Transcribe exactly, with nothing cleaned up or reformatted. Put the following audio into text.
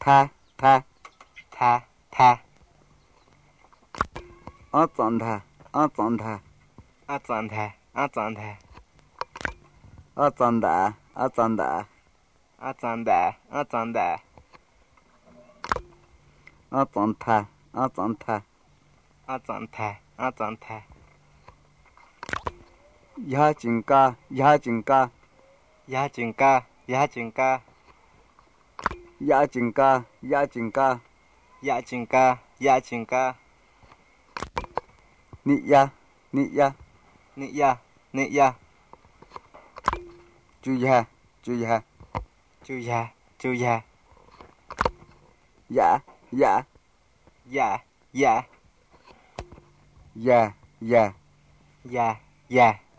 tha tha tha tha a chọn tha a chọn tha a chọn tha a chọn tha a chọn đã a chọn đã a chọn đã a chọn đã a chọn tha a chọn tha a chọn tha a chọn tha ya chỉnh ca ya chỉnh ca ya chỉnh ca ya chỉnh ca ya chỉnh ca ya chỉnh ca ya chỉnh ca ya chỉnh ca nị ya nị ya nị ya nị ya chú ya chú ya chú ya chú ya ya ya ya ya ya ya ya ya